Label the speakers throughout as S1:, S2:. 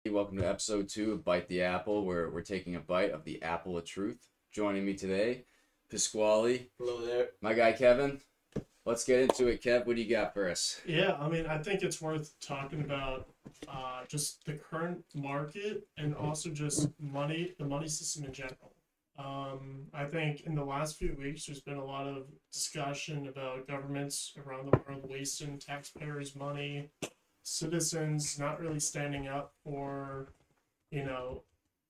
S1: Welcome to episode 2 of Bite the Apple, where we're taking a bite of the apple of truth. Joining me today, Pasquale,
S2: Hello there.
S1: my guy Kevin. Let's get into it, Kev. What do you got for us?
S3: Yeah, I mean, I think it's worth talking about just the current market and also just the money system in general. I think in the last few weeks, there's been a lot of discussion about governments around the world wasting taxpayers' money, citizens not really standing up for, you know,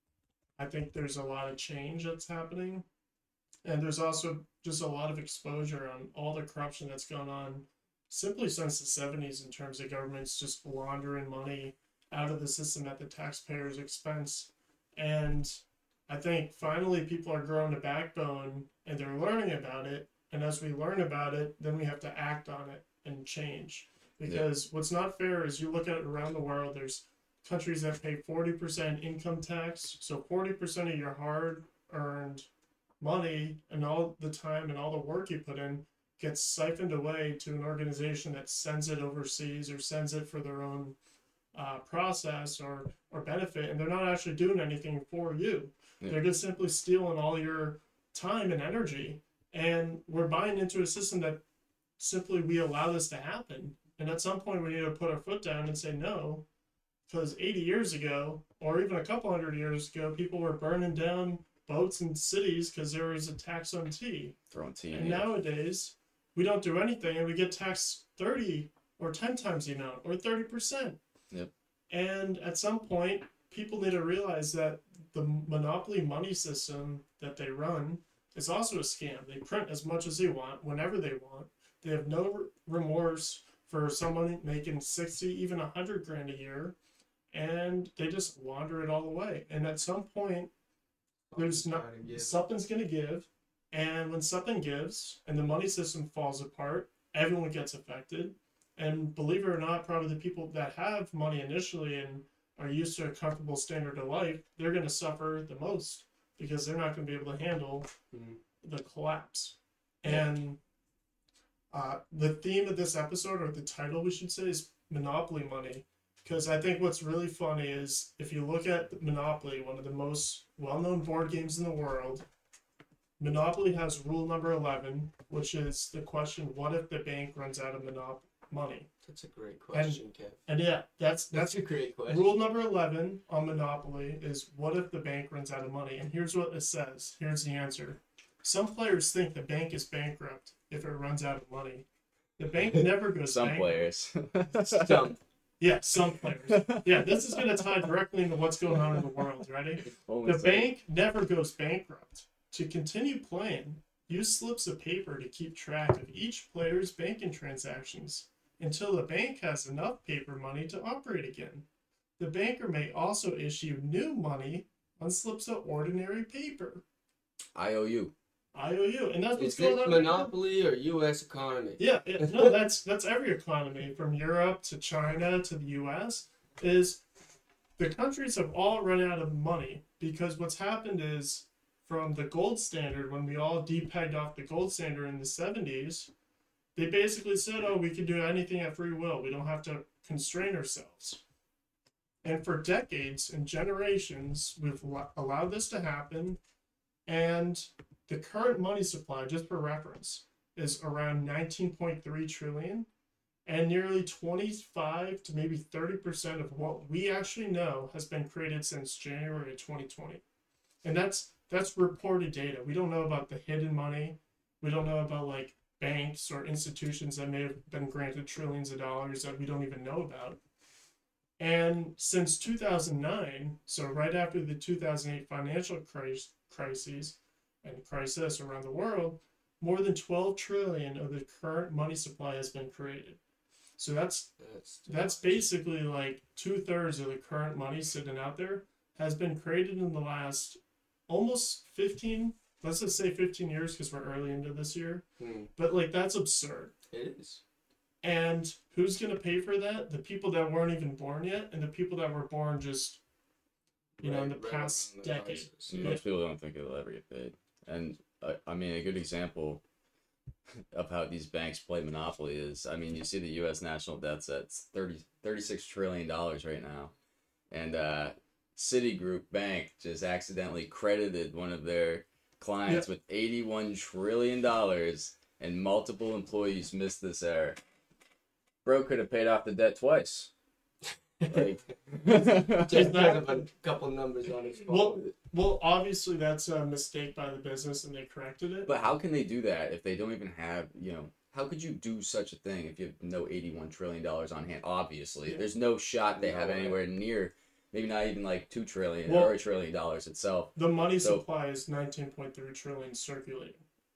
S3: I think there's a lot of change that's happening. And there's also just a lot of exposure on all the corruption that's gone on simply since the 70s in terms of governments just laundering money out of the system at the taxpayer's expense. And I think finally people are growing a backbone and they're learning about it. And as we learn about it, then we have to act on it and change. Because what's not fair is you look at it around the world, there's countries that pay 40% income tax. So 40% of your hard earned money and all the time and all the work you put in gets siphoned away to an organization that sends it overseas or sends it for their own process or benefit, and they're not actually doing anything for you.
S1: Yeah.
S3: They're just simply stealing all your time and energy, and we're buying into a system that simply we allow this to happen. And at some point, we need to put our foot down and say no, because 80 years ago, or even a couple hundred years ago, people were burning down boats and cities because there was a tax on tea.
S1: Throwing tea
S3: And
S1: in.
S3: nowadays, we don't do anything and we get taxed 30 or 10 times the amount or 30%.
S1: Yep.
S3: And at some point, people need to realize that the monopoly money system that they run is also a scam. They print as much as they want, whenever they want. They have no remorse for someone making 60, even 100 grand a year, and they just launder it all away. And at some point, there's not something's going to give, and when something gives and the money system falls apart, everyone gets affected. And believe it or not, probably the people that have money initially and are used to a comfortable standard of life, they're going to suffer the most because they're not going to be able to handle the collapse. And the theme of this episode, or the title we should say, is Monopoly Money. Because I think what's really funny is if you look at Monopoly, one of the most well-known board games in the world, Monopoly has rule number 11, which is the question, what if the bank runs out of money?
S2: That's a great question, Kev.
S3: And yeah, that's
S2: a great question.
S3: Rule number 11 on Monopoly is what if the bank runs out of money? And here's what it says. Here's the answer. Some players think the bank is bankrupt if it runs out of money. The bank never goes
S1: Some
S3: bankrupt.
S1: players.
S2: Some.
S3: Yeah, some players. Yeah, this is going to tie directly into what's going on in the world. Ready? The bank never goes bankrupt. To continue playing, use slips of paper to keep track of each player's banking transactions until the bank has enough paper money to operate again. The banker may also issue new money on slips of ordinary paper.
S1: IOU.
S3: IOU, and that's what's
S2: Is
S3: going
S2: it
S3: on.
S2: monopoly or U.S. economy?
S3: Yeah, no, that's every economy from Europe to China to the U.S. is the countries have all run out of money because what's happened is from the gold standard, when we all depegged off the gold standard in the 70s, they basically said, oh, we can do anything at free will. We don't have to constrain ourselves. And for decades and generations, we've allowed this to happen. And the current money supply, just for reference, is around 19.3 trillion, and nearly 25 to maybe 30% of what we actually know has been created since January of 2020. And that's reported data. We don't know about the hidden money. We don't know about like banks or institutions that may have been granted trillions of dollars that we don't even know about. And since 2009, so right after the 2008 financial crises and crisis around the world, more than 12 trillion of the current money supply has been created. So that's basically like 2/3 of the current money sitting out there has been created in the last almost 15, let's just say 15 years because we're early into this year. But like that's absurd.
S2: It is.
S3: And who's going to pay for that? The people that weren't even born yet and the people that were born just, in the past decade.
S1: Most people don't think it'll ever get paid. And I mean, a good example of how these banks play Monopoly is, I mean, you see the U.S. national debt's at $36 trillion right now. and Citigroup Bank just accidentally credited one of their clients with $81 trillion, and multiple employees missed this error. Bro could have paid off the debt twice. Like,
S2: Just because of a couple numbers on his phone.
S3: Well, obviously that's a mistake by the business and they corrected it.
S1: but how can they do that if they don't even have, how could you do such a thing if you have no $81 trillion on hand? Obviously,
S3: Yeah.
S1: there's no shot they
S2: No
S1: have
S2: way.
S1: anywhere near, maybe not even like $2 trillion
S3: Well-
S1: or $1 trillion itself.
S3: The money
S1: So-
S3: supply is 19.3 trillion circulating.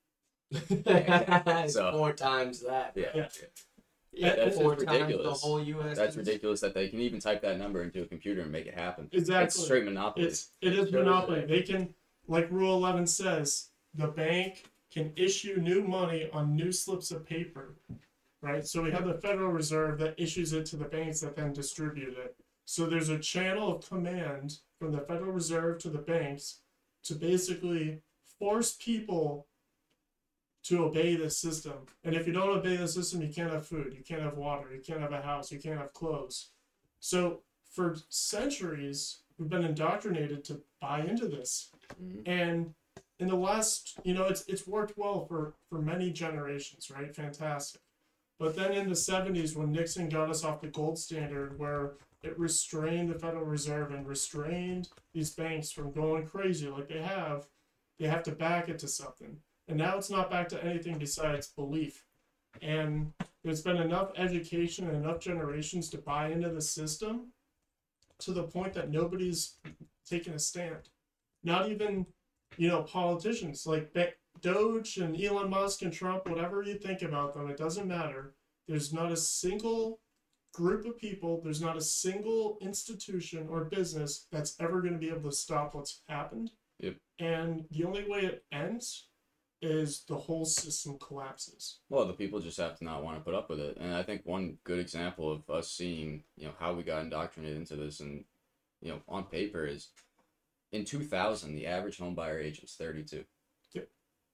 S2: It's
S1: So-
S2: 4 times that.
S1: Yeah.
S3: Yeah.
S2: Yeah,
S1: That's
S2: 4
S1: just
S2: times
S1: ridiculous.
S2: the whole U.S.
S1: That's ridiculous that they can even type that number into a computer and make it happen.
S3: Exactly.
S1: It's straight monopoly.
S3: It is
S2: Shows
S3: monopoly.
S2: that.
S3: They can, like Rule 11 says, the bank can issue new money on new slips of paper, right? So we have the Federal Reserve that issues it to the banks that then distribute it. So there's a channel of command from the Federal Reserve to the banks to basically force people to obey this system. And if you don't obey the system, you can't have food, you can't have water, you can't have a house, you can't have clothes. So for centuries, we've been indoctrinated to buy into this.
S1: Mhm.
S3: And in the last, it's worked well for many generations, right? Fantastic. But then in the 70s, when Nixon got us off the gold standard, where it restrained the Federal Reserve and restrained these banks from going crazy like they have to back it to something. And now it's not back to anything besides belief. And there's been enough education and enough generations to buy into the system to the point that nobody's taking a stand. Not even, politicians like Doge and Elon Musk and Trump, whatever you think about them, it doesn't matter. There's not a single group of people, there's not a single institution or business that's ever going to be able to stop what's happened.
S1: Yep.
S3: And the only way it ends is the whole system collapses.
S1: Well, the people just have to not want to put up with it. And I think one good example of us seeing, how we got indoctrinated into this and, on paper is in 2000, the average home buyer age was 32.
S3: Yep.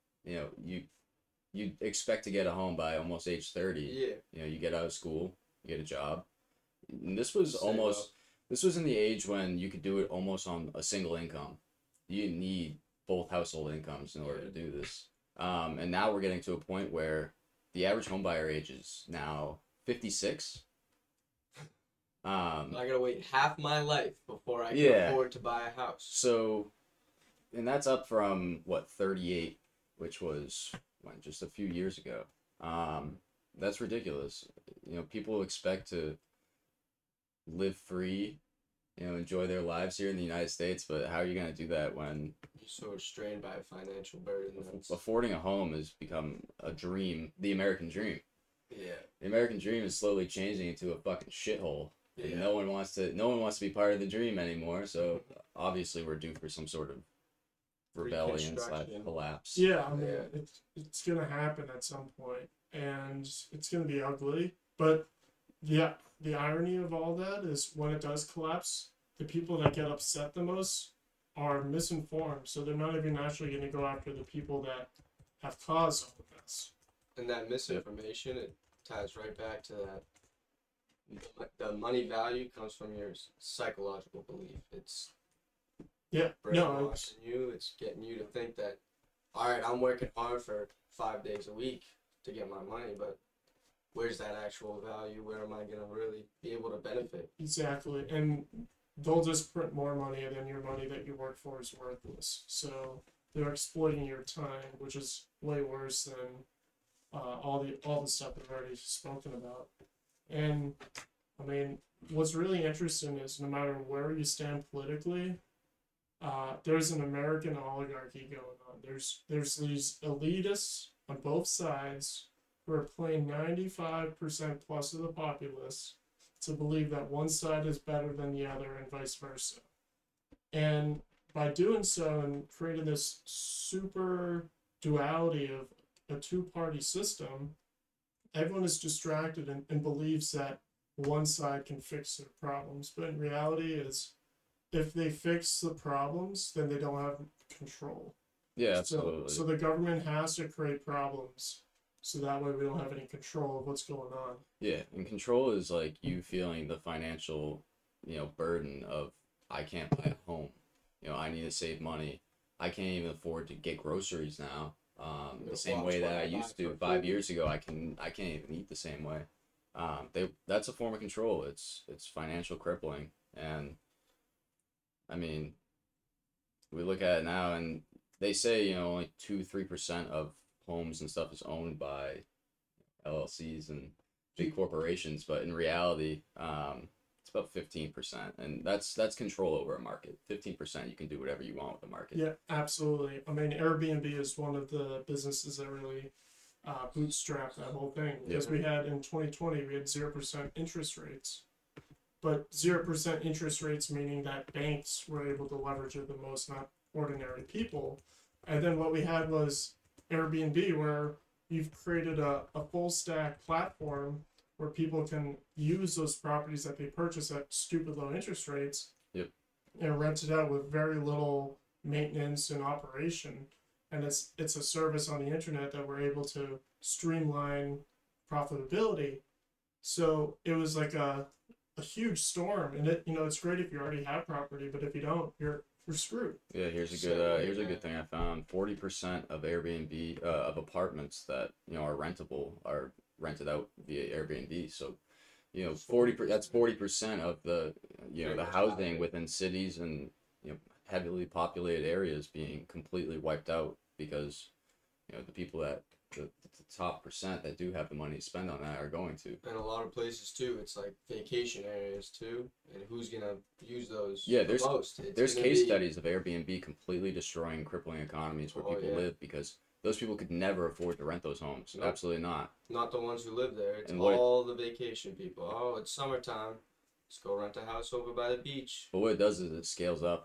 S1: You expect to get a home by almost age 30.
S2: Yeah.
S1: You get out of school, you get a job. And this was
S2: Save
S1: this was in the age when you could do it almost on a single income. You didn't need both household incomes in order to do this. And now we're getting to a point where the average home buyer age is now 56.
S2: I gotta wait half my life before I can
S1: Yeah.
S2: afford to buy a house.
S1: So, and that's up from 38, which was just a few years ago. That's ridiculous. People expect to live free, enjoy their lives here in the United States, but how are you going to do that when
S2: You're so restrained by a financial burden.
S1: affording a home has become a dream, the American dream?
S2: Yeah.
S1: The American dream is slowly changing into a fucking shithole. And
S2: Yeah.
S1: no one wants to be part of the dream anymore. So obviously we're due for some sort of rebellion /
S2: Reconstruction.
S1: collapse.
S3: Yeah, I mean,
S2: Yeah.
S3: it's gonna happen at some point, and it's gonna be ugly. But the irony of all that is when it does collapse, the people that get upset the most are misinformed, so they're not even actually gonna go after the people that have caused all of this.
S2: And that misinformation, it ties right back to that. The money value comes from your psychological belief. It's
S3: Yeah, no,
S2: brainwashing you. It's getting you to think that, all right, I'm working hard for 5 days a week to get my money, but where's that actual value? Where am I gonna really be able to benefit?
S3: exactly, and they'll just print more money, and then your money that you work for is worthless. So they're exploiting your time, which is way worse than all the stuff we've already spoken about. And I mean, what's really interesting is no matter where you stand politically, there's an American oligarchy going on. There's these elitists on both sides who are playing 95% plus of the populace to believe that one side is better than the other and vice versa. And by doing so and creating this super duality of a two-party system, everyone is distracted and believes that one side can fix their problems. But in reality is if they fix the problems, then they don't have control.
S1: Yeah, absolutely.
S3: So the government has to create problems so that way we don't have any control of what's going on.
S1: Yeah, and control is like you feeling the financial burden of I can't buy a home. I need to save money. I can't even afford to get groceries now. The same way that I used to 5 years ago. I can't even eat the same way. That's a form of control. It's financial crippling, and I mean, we look at it now, and they say only 2-3% of homes and stuff is owned by LLCs and big corporations, but in reality, it's about 15%, and that's control over a market. 15%, you can do whatever you want with the market.
S3: Yeah, absolutely. I mean, Airbnb is one of the businesses that really bootstrapped that whole thing, because we had in 2020 we had 0% interest rates, but 0% interest rates meaning that banks were able to leverage it the most, not ordinary people. And then what we had was Airbnb, where you've created a full stack platform where people can use those properties that they purchase at stupid low interest rates.
S1: Yep.
S3: And rent it out with very little maintenance and operation. And it's a service on the internet that we're able to streamline profitability. So it was like a huge storm, and it's great if you already have property, but if you don't, you're screwed.
S1: Yeah, here's a good thing I found. 40% of Airbnb of apartments that are rentable are rented out via Airbnb. So, 40% of the the housing within cities and heavily populated areas being completely wiped out because the people that the top percent that do have the money to spend on that are going to.
S2: And a lot of places too, it's like vacation areas too, and who's gonna use those?
S1: Yeah,
S2: the most?
S1: there's case studies of Airbnb completely destroying, crippling economies where people live because those people could never afford to rent those homes. Nope. Absolutely not.
S2: Not the ones who live there. It's all the vacation people. Oh, it's summertime. Let's go rent a house over by the beach.
S1: But what it does is it scales up,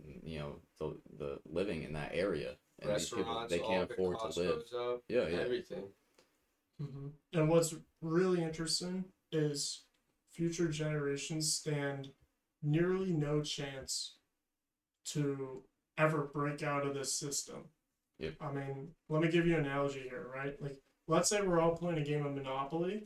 S1: the living in that area. And
S2: Restaurants,
S1: these people, they can't afford to live.
S2: Up,
S1: yeah.
S2: Everything.
S3: Mm-hmm. And what's really interesting is future generations stand nearly no chance to ever break out of this system.
S1: Yep.
S3: I mean, let me give you an analogy here, right? Like, let's say we're all playing a game of Monopoly,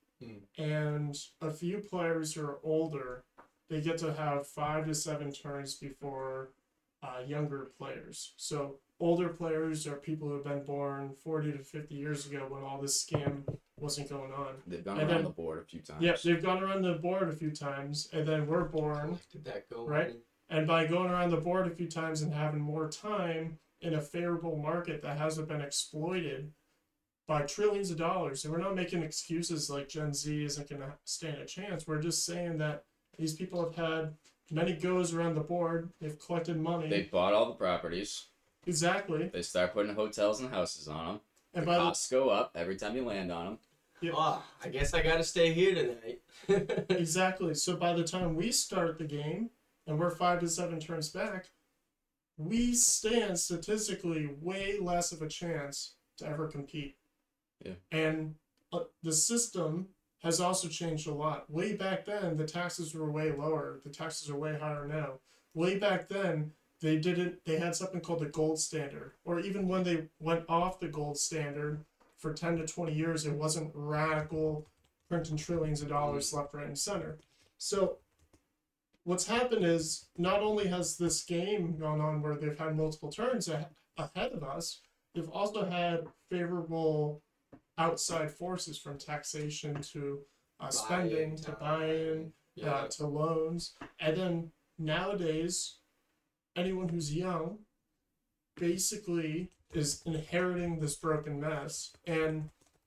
S3: and a few players who are older, they get to have 5 to 7 turns before younger players. So older players are people who have been born 40 to 50 years ago when all this scam wasn't going on.
S1: They've gone around the board a few times.
S3: Yeah, they've gone around the board a few times, and then we're born.
S2: Did that go
S3: right?
S2: Money?
S3: And by going around the board a few times and having more time in a favorable market that hasn't been exploited by trillions of dollars, and we're not making excuses like Gen Z isn't going to stand a chance. We're just saying that these people have had many goes around the board. They've collected money.
S1: They bought all the properties.
S3: Exactly.
S1: They start putting hotels and houses on them.
S3: And
S1: the costs go up every time you land on them.
S3: Yeah.
S2: Oh, I guess I got to stay here tonight.
S3: Exactly. So by the time we start the game and we're 5 to 7 turns back, we stand statistically way less of a chance to ever compete.
S1: Yeah.
S3: And the system has also changed a lot. Way back then, the taxes were way lower. The taxes are way higher now. Way back then, they had something called the gold standard. Or even when they went off the gold standard for 10 to 20 years, it wasn't radical printing trillions of dollars left, right, and center. So what's happened is not only has this game gone on where they've had multiple turns ahead of us, they've also had favorable outside forces, from taxation to spending to buying to loans. And then nowadays, anyone who's young basically is inheriting this broken mess. And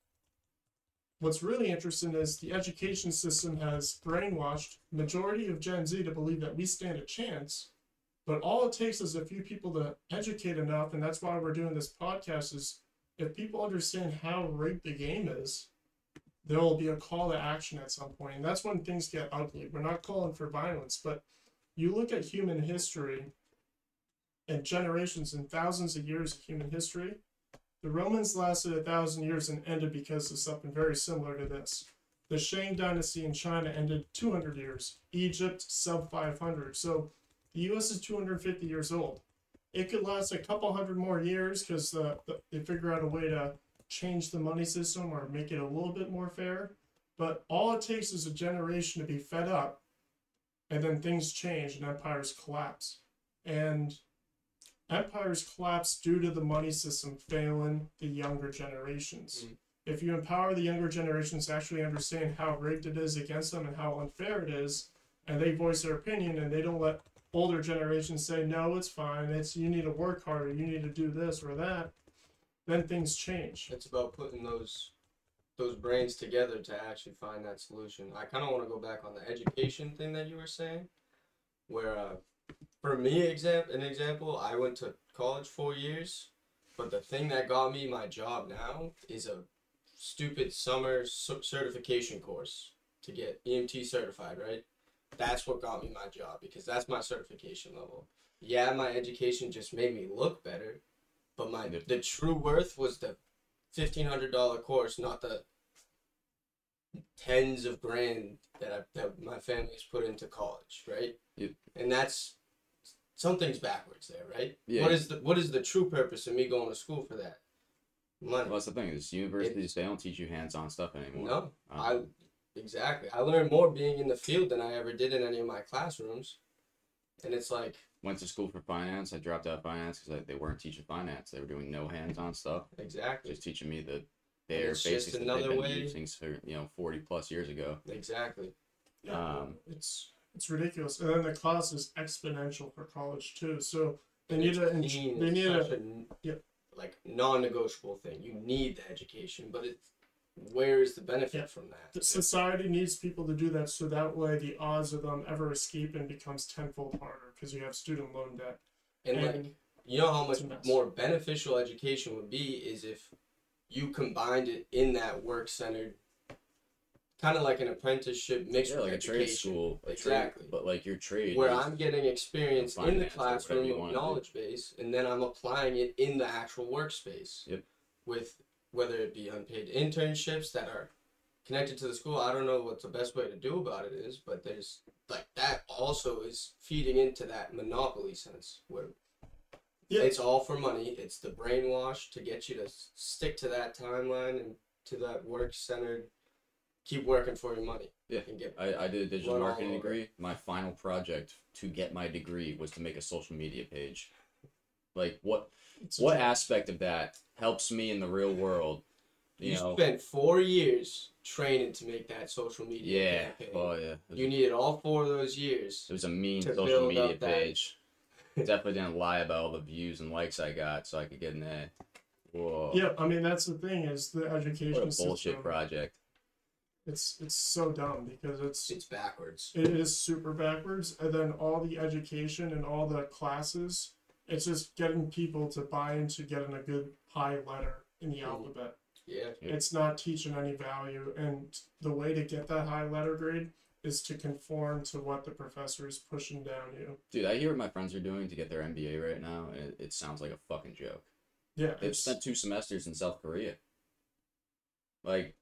S3: what's really interesting is the education system has brainwashed majority of Gen Z to believe that we stand a chance. But all it takes is a few people to educate enough, and that's why we're doing this podcast, is if people understand how rigged the game is, there will be a call to action at some point. And that's when things get ugly. We're not calling for violence, but you look at human history and generations and thousands of years of human history. The Romans lasted 1,000 years and ended because of something very similar to this. The Shang dynasty in China ended 200 years. Egypt, sub 500. So the U.S. is 250 years old. It could last a couple hundred more years because they figure out a way to change the money system or make it a little bit more fair. But all it takes is a generation to be fed up and then things change and empires collapse. And empires collapse due to the money system failing the younger generations. If you empower the younger generations to actually understand how rigged it is against them and how unfair it is, and they voice their opinion and they don't let older generations say, no, it's fine, it's you need to work harder, you need to do this or that, then things change.
S2: It's about putting those brains together to actually find that solution. I kind of want to go back on the education thing that you were saying, where for me, an example, I went to college 4 years, but the thing that got me my job now is a stupid summer certification course to get EMT certified, right? That's what got me my job, because that's my certification level. Yeah, my education just made me look better, but the true worth was the $1,500 course, not the tens of grand that my family's put into college, right?
S1: Yep.
S2: And that's something's backwards there, right?
S1: Yeah.
S2: What is the true purpose of me going to school for that? Money.
S1: Well, that's the thing. Is universities, they don't teach you hands-on stuff anymore.
S2: No, exactly. I learned more being in the field than I ever did in any of my classrooms, and it's like,
S1: went to school for finance. I dropped out of finance because they weren't teaching finance. They were doing no hands-on stuff.
S2: exactly,
S1: Just teaching me the bare
S2: it's just
S1: basics that
S2: another
S1: they've been
S2: way-
S1: using for 40 plus years ago.
S2: exactly.
S3: Yeah, it's ridiculous. And then the cost is exponential for college too. So they need to
S2: Clean
S3: they
S2: is
S3: need
S2: such
S3: to
S2: a like non-negotiable thing. You need the education, but where is the benefit
S3: Yeah.
S2: from that?
S3: the society needs people to do that, so that way the odds of them ever escaping becomes tenfold harder because you have student loan debt.
S2: And
S3: And
S2: like, you know how much
S3: it's a mess.
S2: more beneficial education would be is if you combined it in that work-centered, kind of like an apprenticeship mixed
S1: Yeah,
S2: with
S1: like a trade
S2: education.
S1: school.
S2: Exactly.
S1: But like your trade.
S2: Where
S1: is-
S2: I'm getting experience in the
S1: finance or whatever
S2: classroom
S1: you
S2: of
S1: wanna do.
S2: knowledge base, and then I'm applying it in the actual workspace.
S1: Yep.
S2: With whether it be unpaid internships that are connected to the school. I don't know what the best way to do about it is, but there's like that also is feeding into that monopoly sense where
S3: Yeah.
S2: it's all for money. It's the brainwash to get you to stick to that timeline and to that work centered, keep working for your money.
S1: Yeah.
S2: And get
S1: I did a digital
S2: Run all
S1: marketing
S2: over.
S1: degree. My final project to get my degree was to make a social media page. Like what
S3: It's
S1: what aspect of that helps me in the real world? You
S2: You
S1: know.
S2: spent 4 years training to make that social media
S1: Yeah.
S2: campaign.
S1: Oh yeah.
S2: You needed all 4 of those years.
S1: It was a mean
S2: to
S1: social
S2: build
S1: media
S2: up that-
S1: page. Definitely didn't lie about all the views and likes I got so I could get an A. Whoa.
S3: Yeah, I mean that's the thing is the education
S1: What a bullshit
S3: system.
S1: project.
S3: It's so dumb because
S2: It's backwards.
S3: it is super backwards, and then all the education and all the classes, it's just getting people to buy into getting a good high letter in the alphabet.
S2: Yeah.
S1: Yeah.
S3: It's not teaching any value, and the way to get that high letter grade is to conform to what the professor is pushing down you.
S1: Dude, I hear what my friends are doing to get their MBA right now, and it sounds like a fucking joke.
S3: Yeah,
S1: They've
S3: it's,
S1: spent 2 semesters in South Korea. Like,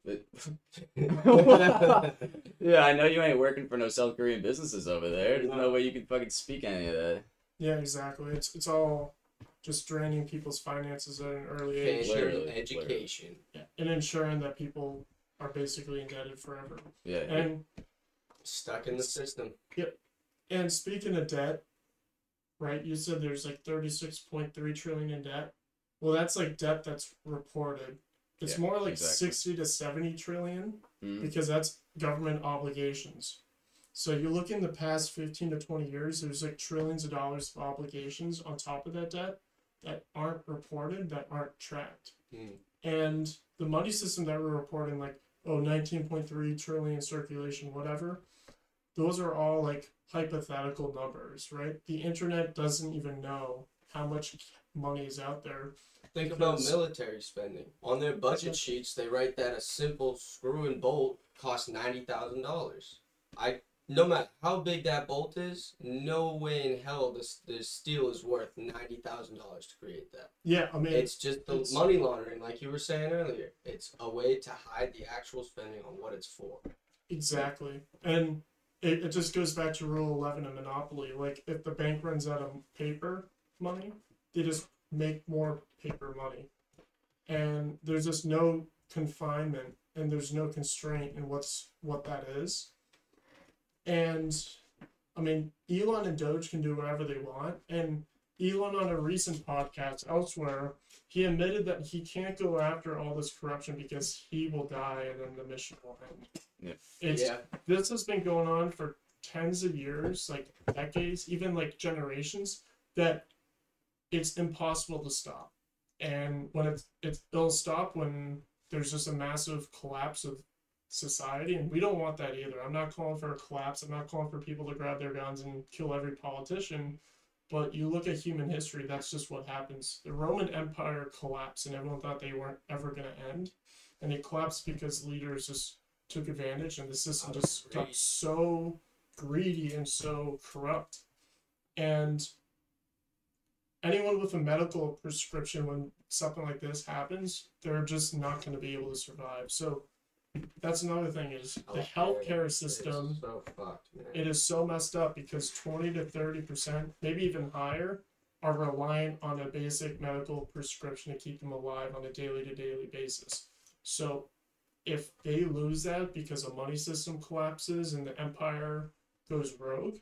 S1: yeah, I know you ain't working for no South Korean businesses over there. There's no way you can fucking speak any of that.
S3: yeah, exactly. It's all just draining people's finances at an early age.
S2: Fancy
S1: Literally,
S2: education.
S3: Yeah, and ensuring that people are basically indebted forever.
S1: Yeah.
S3: And
S2: Stuck in the system.
S3: and speaking of debt, right? You said there's like 36.3 trillion in debt. Well, that's like debt that's reported. It's
S1: Yeah,
S3: more like
S1: exactly.
S3: 60 to 70 trillion
S1: Mhm.
S3: because that's government obligations. So you look in the past 15 to 20 years, there's like trillions of dollars of obligations on top of that debt that aren't reported, that aren't tracked.
S2: Mm.
S3: And the money system that we're reporting, like, 19.3 trillion circulation, whatever, those are all like hypothetical numbers, right? The internet doesn't even know how much money is out there.
S2: Think about
S3: Because-
S2: military spending. On their budget sheets, they write that a simple screw and bolt costs $90,000. No matter how big that bolt is, no way in hell the steel is worth $90,000 to create that.
S3: Yeah, I mean,
S2: It's just the
S3: it's-
S2: money laundering, like you were saying earlier. It's a way to hide the actual spending on what it's for.
S3: exactly. And it just goes back to Rule 11 of Monopoly. Like, if the bank runs out of paper money, they just make more paper money. And there's just no confinement and there's no constraint in what that is. And I mean, Elon and Doge can do whatever they want. And Elon, on a recent podcast elsewhere, he admitted that he can't go after all this corruption because he will die and then the mission will end.
S1: Yeah.
S3: This has been going on for tens of years, like decades, even like generations, that it's impossible to stop. And when it'll stop when there's just a massive collapse of society, and we don't want that either. I'm not calling for a collapse. I'm not calling for people to grab their guns and kill every politician. But you look at human history, that's just what happens. The Roman Empire collapsed, and everyone thought they weren't ever going to end. And it collapsed because leaders just took advantage, and the system just got so greedy and so corrupt. And anyone with a medical prescription, when something like this happens, they're just not going to be able to survive. So that's another thing is the healthcare system.
S2: It's so fucked, man.
S3: It is so messed up because 20 to 30%, maybe even higher, are reliant on a basic medical prescription to keep them alive on a daily to daily basis. So if they lose that because a money system collapses and the empire goes rogue,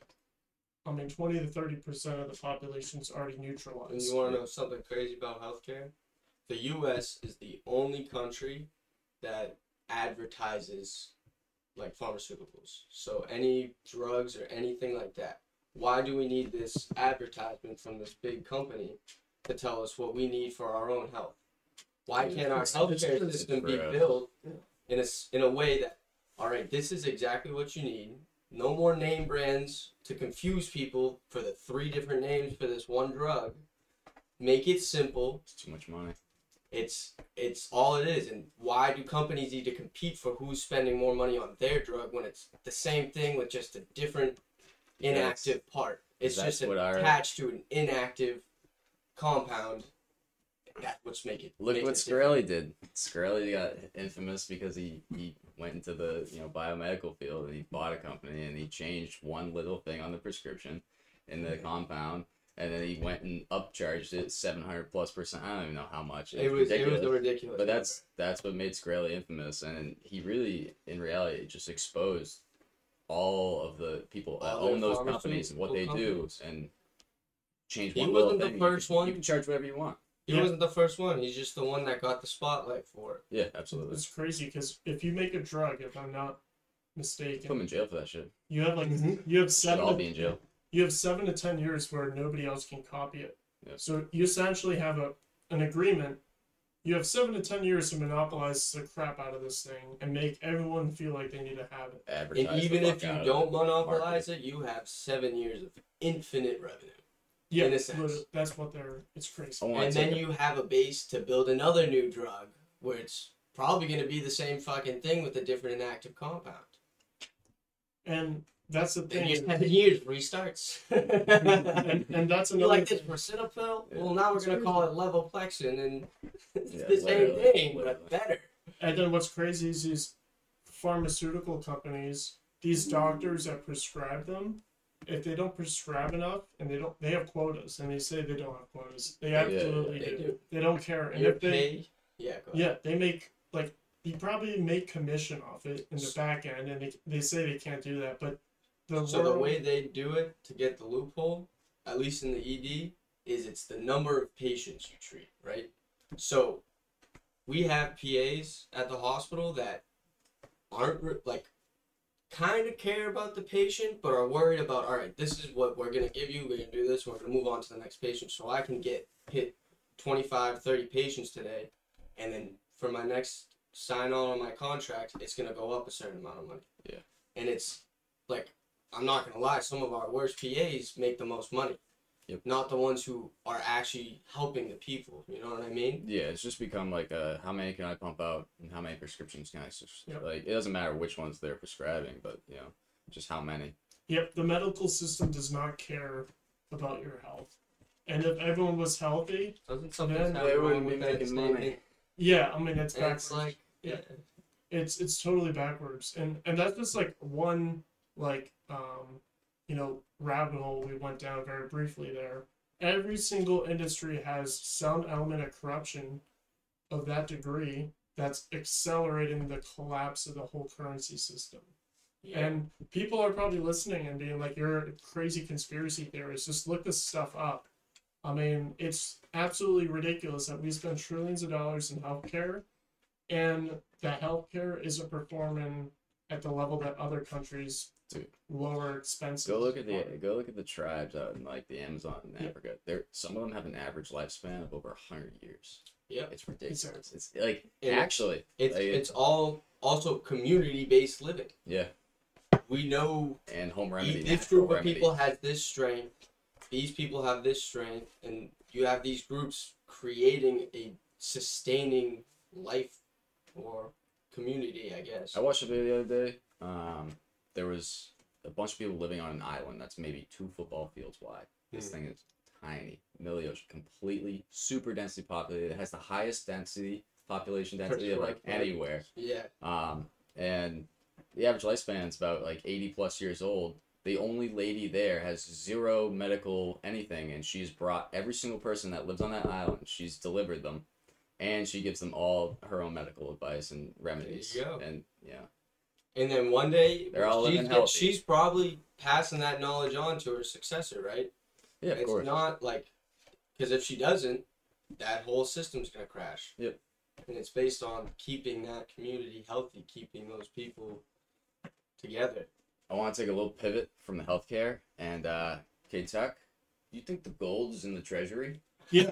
S3: I mean, 20 to 30% of the population is already
S2: And
S3: neutralized.
S2: you want to know something crazy about healthcare? The U.S. is the only country that advertises like pharmaceuticals. So any drugs or anything like that. Why do we need this advertisement from this big company to tell us what we need for our own health? Why can't our healthcare system be built in a way that, all right, this is exactly what you need. No more name brands to confuse people for the 3 different names for this one drug. Make it simple.
S1: It's too much money.
S2: It's all it is. And why do companies need to compete for who's spending more money on their drug when it's the same thing with just a different inactive part? It's
S1: that's
S2: just
S1: what
S2: attached to an inactive compound. That's what's making it.
S1: Look
S2: makes
S1: what
S2: it different.
S1: Scarelli did. Scarelli got infamous because he went into the biomedical field and he bought a company and he changed one little thing on the prescription in the compound, and then he went and upcharged it 700+%. I don't even know how much.
S2: It was a ridiculous.
S1: But that's what made Scarelli infamous, and he really, in reality, just exposed all of the people that
S2: All
S1: own
S2: the
S1: those companies and what they
S2: companies.
S1: do, and changed
S2: He
S1: one little
S2: wasn't the
S1: thing.
S2: first
S1: you
S2: one.
S1: can charge whatever you want.
S2: He wasn't the first one. He's just the one that got the spotlight for it.
S1: Yeah, absolutely.
S3: It's crazy because if you make a drug, if I'm not mistaken,
S1: Put him in jail for that shit.
S3: you have like
S2: Mm-hmm.
S3: you have
S1: Should all be
S3: 7
S1: in jail.
S3: you have 7 to 10 years where nobody else can copy it.
S1: Yep.
S3: So you essentially have an agreement. You have 7 to 10 years to monopolize the crap out of this thing and make everyone feel like they need to have it.
S1: Advertise
S2: And
S1: the
S2: even
S1: fuck
S2: if you
S1: out of
S2: don't
S1: it.
S2: monopolize it, you have 7 years of infinite revenue.
S3: Yeah,
S2: In a sense.
S3: literally, that's what they're. It's crazy.
S1: I wanna
S2: And
S1: take
S2: then you have a base to build another new drug where it's probably going to be the same fucking thing with a different inactive compound.
S3: And that's the
S2: Then
S3: thing.
S2: your 7 years restarts.
S3: And that's
S2: You
S3: another
S2: like this
S3: thing.
S2: Persidapil?
S1: Yeah.
S2: Well, now we're going to call it Levoplexin, and it's
S1: Yeah,
S2: the same
S1: literally,
S2: thing,
S1: literally.
S2: but better.
S3: And then what's crazy is these pharmaceutical companies, these doctors that prescribe them, if they don't prescribe enough and they have quotas and they say they don't have quotas, they absolutely
S2: They
S3: do.
S2: do.
S3: They don't care. And
S2: Your
S3: if they
S2: pay, go ahead.
S3: yeah, they make like you probably make commission off it in the back end, and they say they can't do that, but
S2: So the way they do it to get the loophole, at least in the ED, is it's the number of patients you treat, right? So we have PAs at the hospital that aren't like kind of care about the patient, but are worried about, all right, this is what we're going to give you, we're going to do this, we're going to move on to the next patient. So I can hit 25, 30 patients today, and then for my next sign on my contract, it's going to go up a certain amount of money.
S1: Yeah.
S2: And it's like, I'm not going to lie, some of our worst PAs make the most money.
S1: Yep.
S2: Not the ones who are actually helping the people, you know what I mean?
S1: Yeah, it's just become like how many can I pump out and how many prescriptions can I
S3: Yep.
S1: like, it doesn't matter which ones they're prescribing, but just how many.
S3: Yep, the medical system does not care about your health. And if everyone was healthy,
S2: Doesn't something
S3: Then
S2: sound
S1: they
S2: wrong
S1: wouldn't be
S2: with that
S1: making
S2: statement?
S1: money.
S3: yeah, I mean it's
S2: And
S3: backwards.
S2: it's like,
S3: Yeah. It's totally backwards. And that's just like one rabbit hole we went down very briefly there. Every single industry has some element of corruption of that degree that's accelerating the collapse of the whole currency system.
S2: Yeah.
S3: And people are probably listening and being like, "You're a crazy conspiracy theorist. Just look this stuff up." I mean, it's absolutely ridiculous that we spend trillions of dollars in healthcare, and that healthcare isn't performing at the level that other countries
S1: Dude,
S3: lower expenses.
S1: go look at the tribes out in like the Amazon in Africa. Some of them have an average lifespan of over 100 years.
S2: Yep.
S1: It's ridiculous.
S3: Exactly.
S1: It's like
S2: And
S1: actually,
S2: It's all also community based living.
S1: yeah,
S2: We know
S1: and home remedy.
S2: this
S1: natural
S2: group of
S1: remedy.
S2: people has this strength, these people have this strength, and you have these groups creating a sustaining life or community, I guess.
S1: I watched a video the other day. There was a bunch of people living on an island that's maybe 2 football fields wide. This thing is tiny, middle of the ocean, completely super densely populated. It has the highest population density of like anywhere.
S2: Yeah.
S1: And the average lifespan is about like 80 plus years old. The only lady there has 0 medical anything, and she's brought every single person that lives on that island. She's delivered them, and she gives them all her own medical advice and remedies.
S2: There you go.
S1: And yeah,
S2: And then one day,
S1: they're all living healthy.
S2: she's probably passing that knowledge on to her successor, right?
S1: Yeah, of
S2: It's
S1: course.
S2: not like, because if she doesn't, that whole system's going to crash.
S1: Yep.
S2: And it's based on keeping that community healthy, keeping those people together.
S1: I want to take a little pivot from the healthcare and K-Tech. Do you think the gold is in the treasury?
S3: Yeah,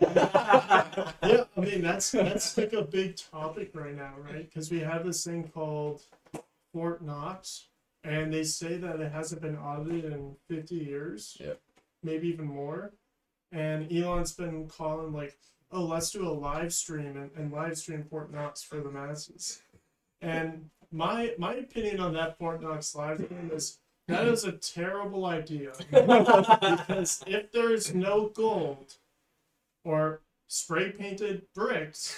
S3: yeah. I mean, that's like a big topic right now, right? Because we have this thing called Fort Knox, and they say that it hasn't been audited in 50 years.
S1: Yep.
S3: Maybe even more. And Elon's been calling like, "Oh, let's do a live stream and live stream Fort Knox for the masses." And my opinion on that Fort Knox live stream is that is a terrible idea because if there's no gold or spray painted bricks,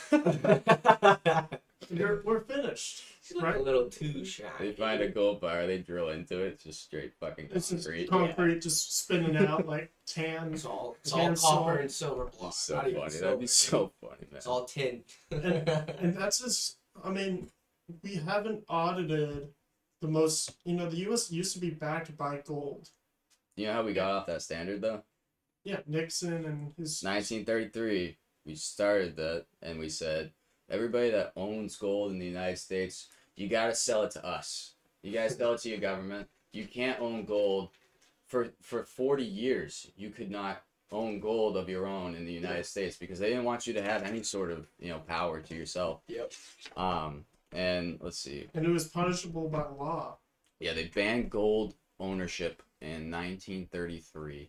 S3: we're finished.
S2: She's like
S3: Right.
S2: a little too shy.
S1: They find a gold bar, they drill into it, just straight fucking
S3: It's just
S1: concrete.
S3: concrete just spinning out like tan.
S2: It's all
S3: Tan
S2: copper
S3: salt.
S2: and silver block.
S1: It's so
S2: not even
S1: funny.
S2: silver.
S1: That'd be so funny, man.
S2: It's all tin.
S3: And that's just, I mean, we haven't audited the most, the U.S. used to be backed by gold.
S1: You know how we got off that standard though?
S3: Yeah, Nixon and his.
S1: 1933, we started that, and we said, everybody that owns gold in the United States, you gotta sell it to us. You gotta sell it to your government. You can't own gold. For 40 years, you could not own gold of your own in the United States because they didn't want you to have any sort of, power to yourself.
S2: Yep.
S1: And let's see.
S3: And it was punishable by law.
S1: Yeah, they banned gold ownership in 1933.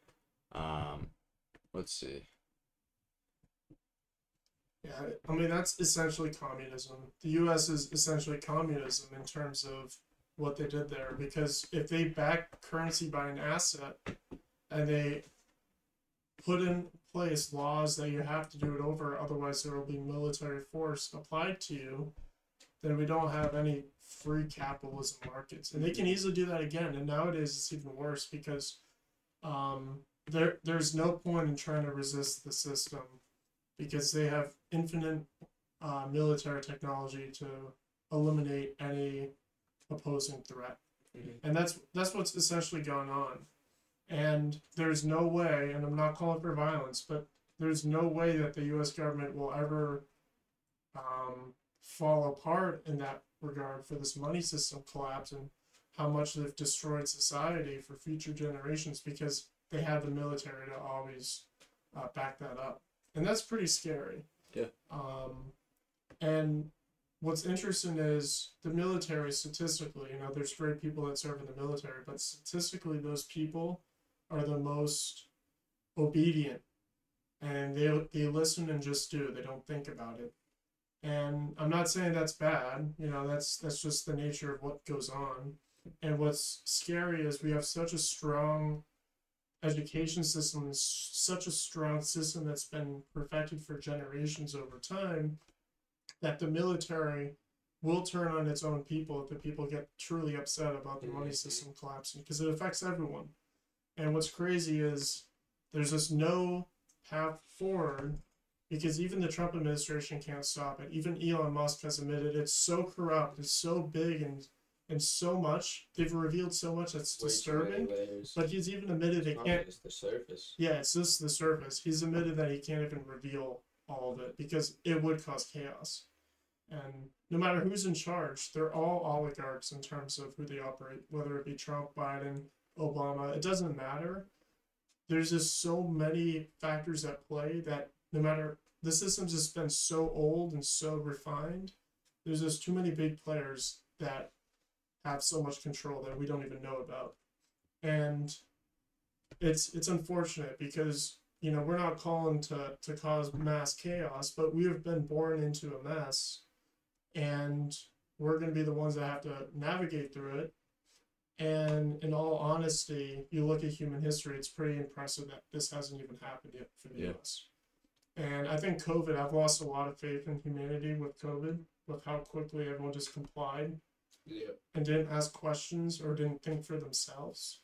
S1: Let's see.
S3: Yeah, I mean, that's essentially communism. The U.S. is essentially communism in terms of what they did there, because if they back currency by an asset and they put in place laws that you have to do it over, otherwise there will be military force applied to you, then we don't have any free capitalism markets. And they can easily do that again. And nowadays it's even worse because there's no point in trying to resist the system because they have infinite military technology to eliminate any opposing threat.
S2: Mhm.
S3: And that's what's essentially gone on. And there's no way, and I'm not calling for violence, but there's no way that the U.S. government will ever fall apart in that regard for this money system collapse and how much they've destroyed society for future generations because they have the military to always back that up. And that's pretty scary.
S1: Yeah.
S3: And what's interesting is the military statistically, there's great people that serve in the military, but statistically those people are the most obedient and they listen and just do. They don't think about it. And I'm not saying that's bad, that's just the nature of what goes on. And what's scary is we have such a strong education system, such a strong system that's been perfected for generations over time, that the military will turn on its own people if the people get truly upset about the money system collapsing, because it affects everyone. And what's crazy is there's just no path forward because even the Trump administration can't stop it. Even Elon Musk has admitted it's so corrupt, it's so big and so much. They've revealed so much that's
S2: Way too many
S3: disturbing.
S2: layers.
S3: But he's even admitted it
S2: Probably
S3: can't.
S2: just the surface.
S3: Yeah, it's just the surface. He's admitted that he can't even reveal all of it because it would cause chaos. And no matter who's in charge, they're all oligarchs in terms of who they operate, whether it be Trump, Biden, Obama. It doesn't matter. There's just so many factors at play that no matter, the system's just been so old and so refined. There's just too many big players that have so much control that we don't even know about. And it's unfortunate because we're not calling to cause mass chaos, but we have been born into a mess, and we're going to be the ones that have to navigate through it. And in all honesty, you look at human history, it's pretty impressive that this hasn't even happened yet for the US. And I think COVID, I've lost a lot of faith in humanity with COVID, with how quickly everyone just complied
S2: Yeah.
S3: and didn't ask questions or didn't think for themselves.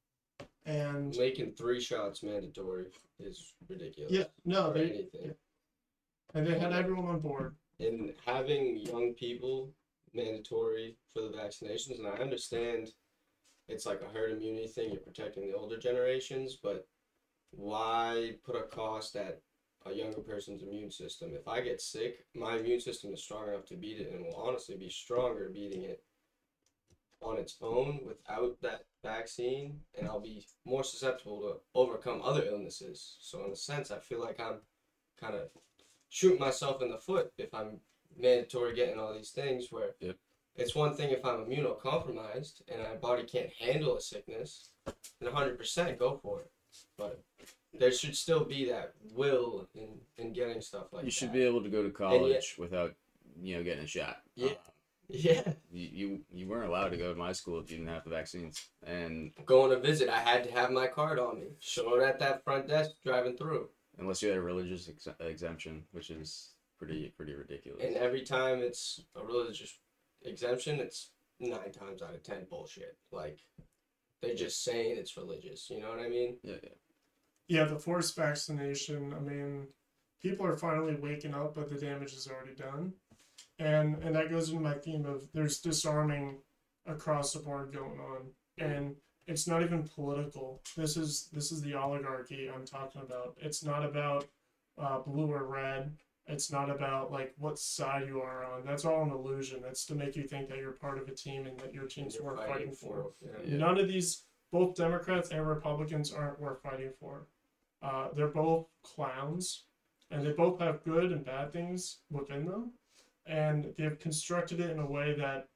S3: And
S2: Making 3 shots mandatory is ridiculous.
S3: yeah, no,
S2: For
S3: they
S2: anything.
S3: and they had everyone on board.
S2: And having young people mandatory for the vaccinations, and I understand it's like a herd immunity thing, you're protecting the older generations, but why put a cost at a younger person's immune system? If I get sick, my immune system is strong enough to beat it and will honestly be stronger beating it on its own without that vaccine, and I'll be more susceptible to overcome other illnesses. So in a sense, I feel like I'm kind of shooting myself in the foot if I'm mandatory getting all these things where
S1: Yep.
S2: it's one thing if I'm immunocompromised and my body can't handle a sickness, then 100% go for it. But there should still be that will in getting stuff like that.
S1: You should be able to go to college without, getting a shot.
S2: Yeah. Yeah.
S1: You weren't allowed to go to my school if you didn't have the vaccines, and
S2: Going to visit, I had to have my card on me. Show it at that front desk driving through.
S1: unless you had a religious exemption, which is pretty ridiculous.
S2: And every time it's a religious exemption, it's 9 times out of 10 bullshit. Like, they're just saying it's religious. You know what I mean?
S1: Yeah.
S3: Yeah, the forced vaccination, I mean, people are finally waking up, but the damage is already done. And that goes into my theme of there's disarming across the board going on. And it's not even political. This is the oligarchy I'm talking about. It's not about blue or red. It's not about like what side you are on. That's all an illusion. That's to make you think that you're part of a team and that your team's
S2: You're
S3: worth fighting for.
S2: Yeah.
S3: None of these, both Democrats and Republicans, aren't worth fighting for. They're both clowns, and they both have good and bad things within them, and they've constructed it in a way that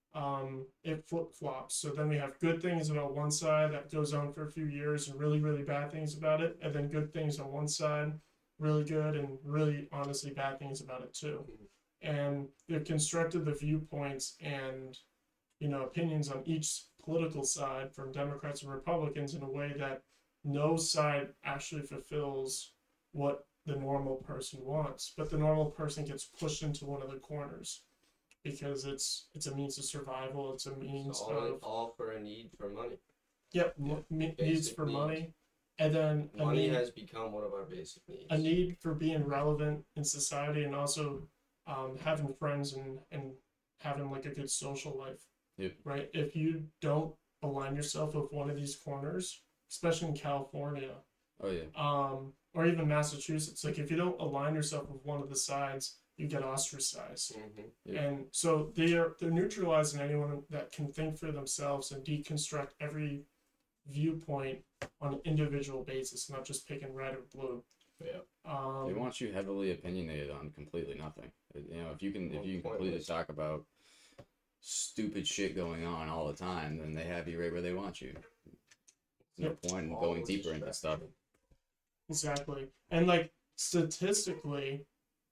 S3: it flip-flops. So then we have good things about one side that goes on for a few years and really, really bad things about it, and then good things on one side, really good, and really honestly bad things about it too. And they've constructed the viewpoints and opinions on each political side from Democrats and Republicans in a way that no side actually fulfills what the normal person wants, but the normal person gets pushed into one of the corners because it's a means of survival. It's a means of
S2: all for a need for money.
S3: Yep, needs
S2: Basic
S3: for
S2: needs.
S3: money, and then
S2: Money has become one of our basic needs.
S3: a need for being relevant in society, and also having friends and having like a good social life.
S1: Yep.
S3: Right. If you don't align yourself with one of these corners, especially in California,
S1: Oh yeah.
S3: or even Massachusetts, like if you don't align yourself with one of the sides, you get ostracized.
S2: Mm-hmm.
S1: Yeah.
S3: And so they're neutralizing anyone that can think for themselves and deconstruct every viewpoint on an individual basis, not just picking red or blue.
S2: Yeah.
S1: They want you heavily opinionated on completely nothing. If you can completely
S2: Pointless.
S1: talk about stupid shit going on all the time, then they have you right where they want you. There's no point in going
S2: Always
S1: deeper into stuff.
S3: Exactly. And like statistically,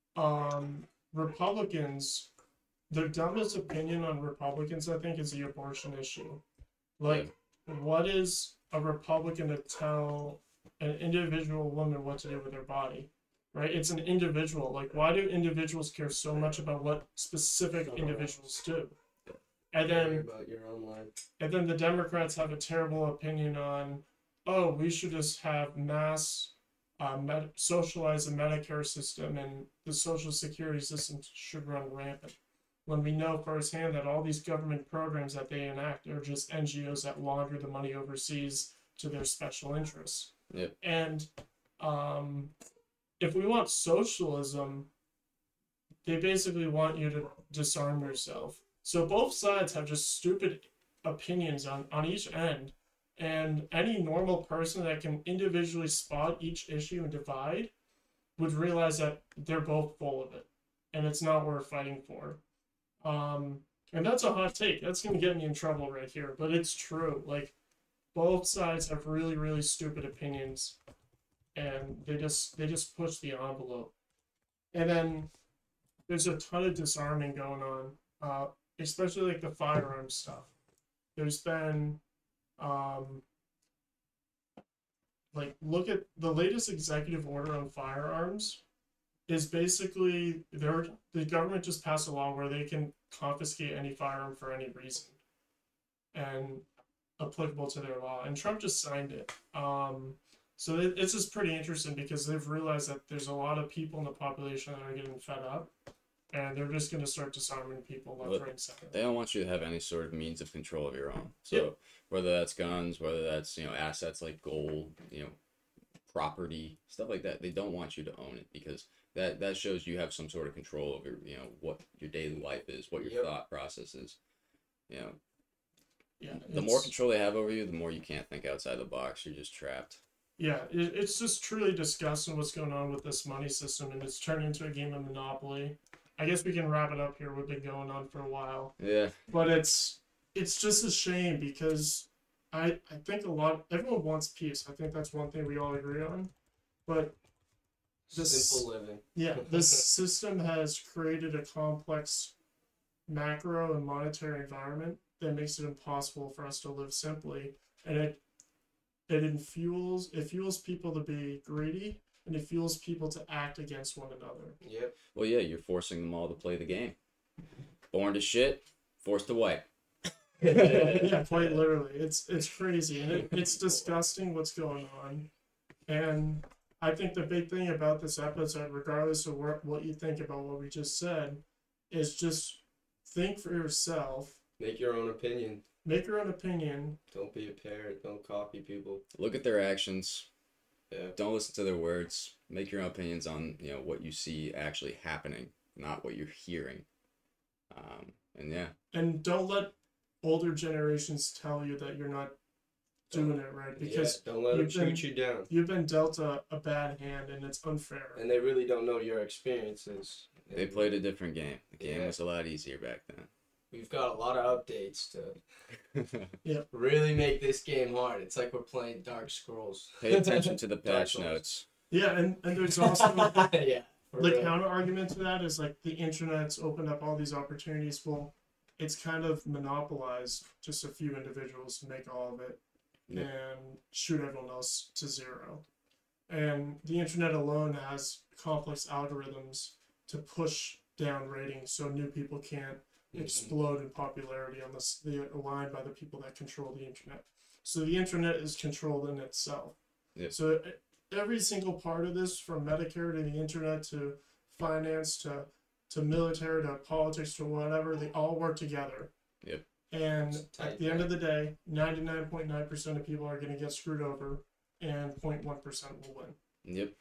S3: Republicans, the dumbest opinion on Republicans, I think, is the abortion issue. Like, what is a Republican to tell an individual woman what to do with her body? Right? It's an individual. Like, why do individuals care so much about what specific individuals do? And
S2: Worry
S3: then
S2: about your own life.
S3: And then the Democrats have a terrible opinion on, oh, we should just have mass socialize the Medicare system and the Social Security system should run rampant. when we know firsthand that all these government programs that they enact are just NGOs that launder the money overseas to their special interests.
S1: Yep.
S3: And if we want socialism, they basically want you to disarm yourself. So both sides have just stupid opinions on each end. And any normal person that can individually spot each issue and divide would realize that they're both full of it. And it's not worth fighting for. And that's a hot take. That's going to get me in trouble right here. But it's true. Like, both sides have really, really stupid opinions. And they just push the envelope. And then there's a ton of disarming going on, especially like the firearms stuff. There's been, like, look at the latest executive order on firearms is basically the government just passed a law where they can confiscate any firearm for any reason and applicable to their law. And Trump just signed it. So it's just pretty interesting because they've realized that there's a lot of people in the population that are getting fed up, and they're just going to start disarming people left, right, and center.
S1: They don't want you to have any sort of means of control of your own. So
S3: Yep.
S1: whether that's guns, whether that's, assets like gold, property, stuff like that, they don't want you to own it because that shows you have some sort of control over, what your daily life is, what your
S2: Yep.
S1: thought process is.
S3: Yeah,
S1: The more control they have over you, the more you can't think outside the box. You're just trapped.
S3: Yeah, it's just truly disgusting what's going on with this money system, and it's turned into a game of Monopoly. I guess we can wrap it up here. We've been going on for a while,
S1: Yeah.
S3: but it's just a shame because I think everyone wants peace. I think that's one thing we all agree on, but
S2: Simple living.
S3: yeah, this system has created a complex macro and monetary environment that makes it impossible for us to live simply, and it fuels people to be greedy, and it fuels people to act against one another.
S2: Yep.
S1: Well, yeah, you're forcing them all to play the game. Born to shit, forced to wipe.
S3: Yeah, quite literally. It's crazy, and it's disgusting what's going on. And I think the big thing about this episode, regardless of what you think about what we just said, is just think for yourself.
S2: Make your own opinion.
S3: Make your own opinion.
S2: Don't be a parrot. Don't copy people.
S1: Look at their actions.
S2: Yeah.
S1: Don't listen to their words. Make your own opinions on what you see actually happening, not what you're hearing. And yeah,
S3: And don't let older generations tell you that you're not doing it right, because
S2: don't let them
S3: you've been-
S2: shoot you down.
S3: you've been dealt a bad hand, and it's unfair.
S2: And they really don't know your experiences.
S1: they played a different game. The game
S2: Yeah.
S1: was a lot easier back then.
S2: We've got a lot of updates to
S3: Yep.
S2: really make this game hard. It's like we're playing Dark Scrolls.
S1: Pay attention to the
S2: Dark
S1: patch
S2: Souls.
S1: notes.
S3: Yeah, and there's also
S2: Yeah. for
S3: the
S2: real.
S3: counter argument to that is like the internet's opened up all these opportunities. Well, it's kind of monopolized just a few individuals to make all of it
S1: Yeah.
S3: and shoot everyone else to zero. And the internet alone has complex algorithms to push down ratings so new people can't explode in popularity unless they are aligned by the people that control the internet. So the internet is controlled in itself.
S1: Yep.
S3: So every single part of this, from Medicare to the internet to finance to military to politics to whatever, they all work together.
S1: Yep.
S3: And
S2: It's tight,
S3: at the end of the day, 99.9% of people are going to get screwed over, and 0.1% will win.
S1: Yep.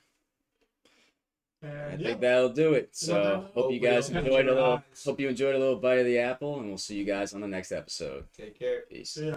S1: I
S3: And yeah,
S1: think that'll do it. So
S3: Well,
S1: hope you guys
S2: hopefully
S1: enjoyed a
S2: it'll
S1: little.
S2: catch your eyes.
S1: Hope you enjoyed a little bite of the apple, and we'll see you guys on the next episode.
S2: Take care.
S1: Peace.
S3: See ya.